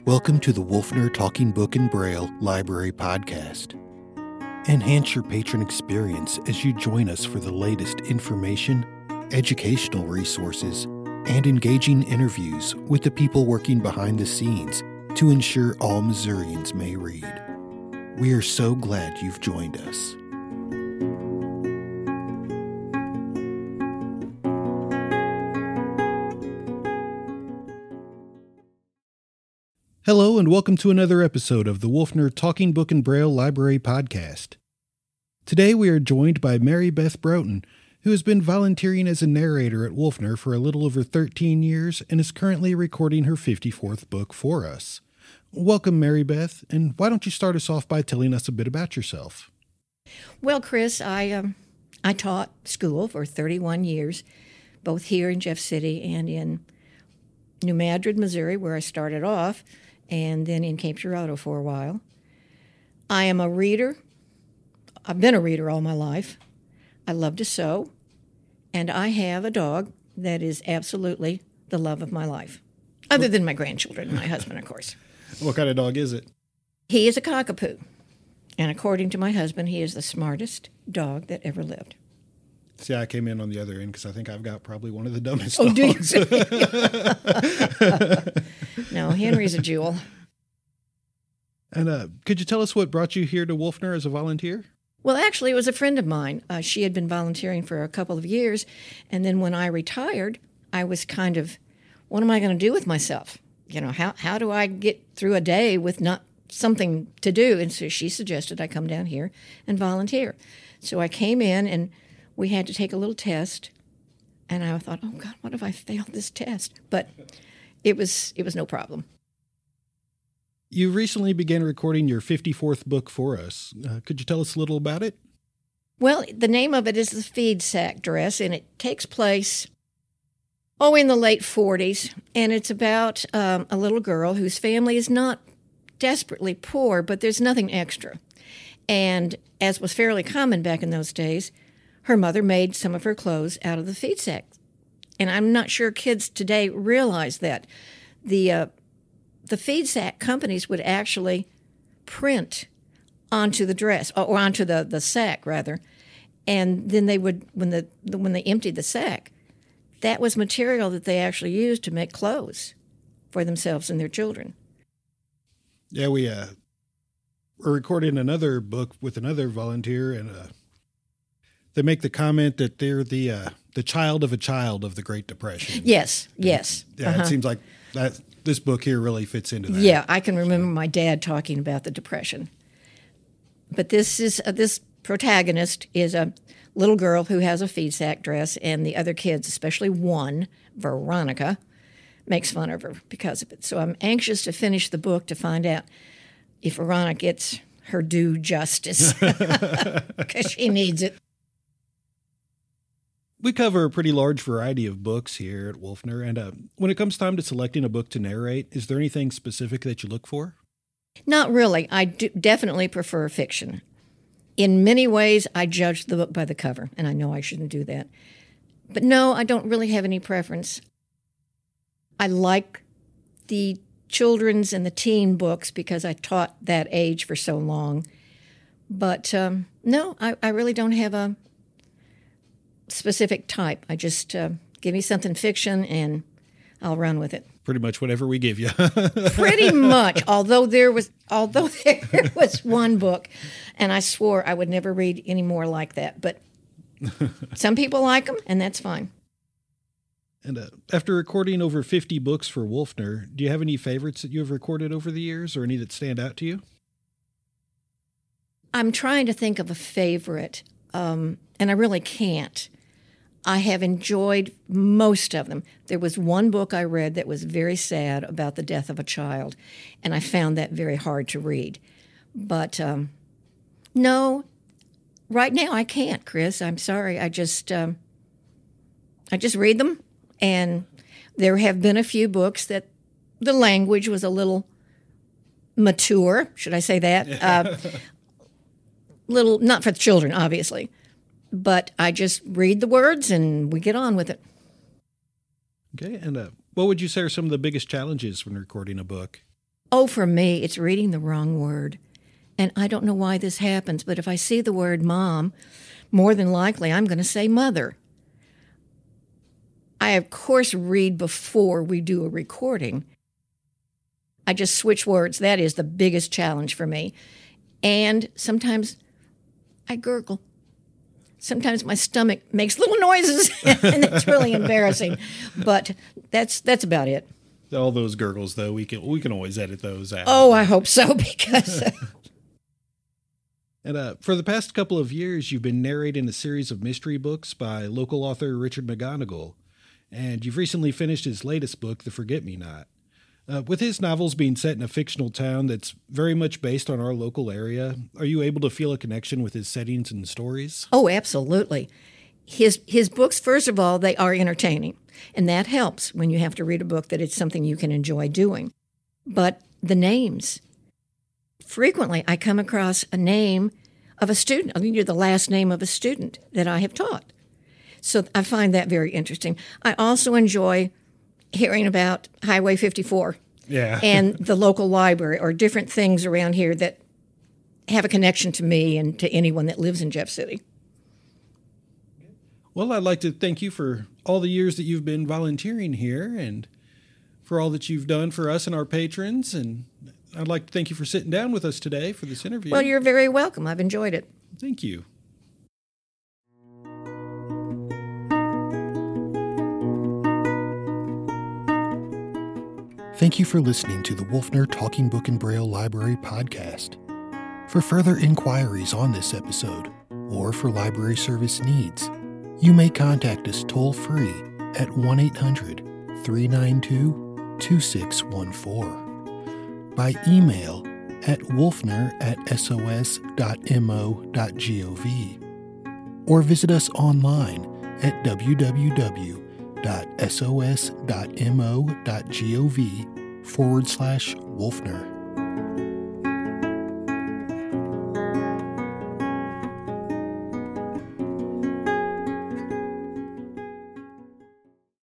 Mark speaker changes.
Speaker 1: Welcome to the Wolfner Talking Book and Braille Library Podcast. Enhance your patron experience as you join us for the latest information, educational resources, and engaging interviews with the people working behind the scenes to ensure all Missourians may read. We are so glad you've joined us. Hello and welcome to another episode of the Wolfner Talking Book and Braille Library Podcast. Today we are joined by Mary Beth Broughton, who has been volunteering as a narrator at Wolfner for a little over 13 years and is currently recording her 54th book for us. Welcome, Mary Beth, and why don't you start us off by telling us a bit about yourself?
Speaker 2: Well, Chris, I taught school for 31 years, both here in Jeff City and in New Madrid, Missouri, where I started off, and then in Cape Girardeau for a while. I am a reader. I've been a reader all my life. I love to sew, and I have a dog that is absolutely the love of my life, other than my grandchildren and my husband, of course.
Speaker 1: What kind of dog is it?
Speaker 2: He is a cockapoo, and according to my husband, he is the smartest dog that ever lived.
Speaker 1: See, I came in on the other end because I think I've got probably one of the dumbest
Speaker 2: Oh,
Speaker 1: dogs.
Speaker 2: do you? No, Henry's a jewel.
Speaker 1: And could you tell us what brought you here to Wolfner as a volunteer?
Speaker 2: Well, actually, it was a friend of mine. She had been volunteering for a couple of years, and then when I retired, I was kind of, what am I going to do with myself? You know, how do I get through a day with not something to do? And so she suggested I come down here and volunteer. So I came in, and we had to take a little test, and I thought, oh, God, what if I failed this test? But it was no problem.
Speaker 1: You recently began recording your 54th book for us. Could you tell us a little about it?
Speaker 2: Well, the name of it is The Feed Sack Dress, and it takes place, in the late 40s, and it's about a little girl whose family is not desperately poor, but there's nothing extra. And as was fairly common back in those days, her mother made some of her clothes out of the feed sack. And I'm not sure kids today realize that. The feed sack companies would actually print onto the dress, or onto the sack, rather. And then they would, when they emptied the sack, that was material that they actually used to make clothes for themselves and their children.
Speaker 1: Yeah, we were recording another book with another volunteer, and they make the comment that they're the child of the Great Depression.
Speaker 2: Yes.
Speaker 1: Yeah, It seems like that this book here really fits into that.
Speaker 2: Yeah, I can remember my dad talking about the Depression. But this protagonist is a little girl who has a feed sack dress, and the other kids, especially one, Veronica, makes fun of her because of it. So I'm anxious to finish the book to find out if Veronica gets her due justice, because she needs it.
Speaker 1: We cover a pretty large variety of books here at Wolfner, and when it comes time to selecting a book to narrate, is there anything specific that you look for?
Speaker 2: Not really. I definitely prefer fiction. In many ways, I judge the book by the cover, and I know I shouldn't do that. But no, I don't really have any preference. I like the children's and the teen books because I taught that age for so long. But no, I really don't have a specific type. I just give me something fiction and I'll run with it.
Speaker 1: Pretty much whatever we give you.
Speaker 2: Pretty much. Although there was one book, and I swore I would never read any more like that. But some people like them, and that's fine.
Speaker 1: And after recording over 50 books for Wolfner, do you have any favorites that you have recorded over the years, or any that stand out to you?
Speaker 2: I'm trying to think of a favorite, and I really can't. I have enjoyed most of them. There was one book I read that was very sad about the death of a child, and I found that very hard to read. But no, right now I can't, Chris. I'm sorry. I just read them, and there have been a few books that the language was a little mature. Should I say that? Little, not for children, obviously. But I just read the words and we get on with it.
Speaker 1: Okay, and what would you say are some of the biggest challenges when recording a book?
Speaker 2: Oh, for me, it's reading the wrong word. And I don't know why this happens, but if I see the word mom, more than likely I'm going to say mother. I, of course, read before we do a recording. I just switch words. That is the biggest challenge for me. And sometimes I gurgle. Sometimes my stomach makes little noises, and that's really embarrassing. But that's about it.
Speaker 3: All those gurgles, though, we can always edit those out.
Speaker 2: Oh, I hope so, because...
Speaker 3: And for the past couple of years, you've been narrating a series of mystery books by local author Richard McGonigal. And you've recently finished his latest book, The Forget-Me-Not. With his novels being set in a fictional town that's very much based on our local area, are you able to feel a connection with his settings and stories?
Speaker 2: Oh, absolutely. His books, first of all, they are entertaining. And that helps when you have to read a book that it's something you can enjoy doing. But the names. Frequently, I come across a name of a student. I mean, you're the last name of a student that I have taught. So I find that very interesting. I also enjoy hearing about Highway 54 and the local library or different things around here that have a connection to me and to anyone that lives in Jeff City.
Speaker 3: Well, I'd like to thank you for all the years that you've been volunteering here and for all that you've done for us and our patrons. And I'd like to thank you for sitting down with us today for this interview.
Speaker 2: Well, you're very welcome. I've enjoyed it.
Speaker 3: Thank you.
Speaker 1: Thank you for listening to the Wolfner Talking Book and Braille Library podcast. For further inquiries on this episode or for library service needs, you may contact us toll-free at 1-800-392-2614, by email at wolfner@sos.mo.gov, or visit us online at www.sos.mo.gov/Wolfner.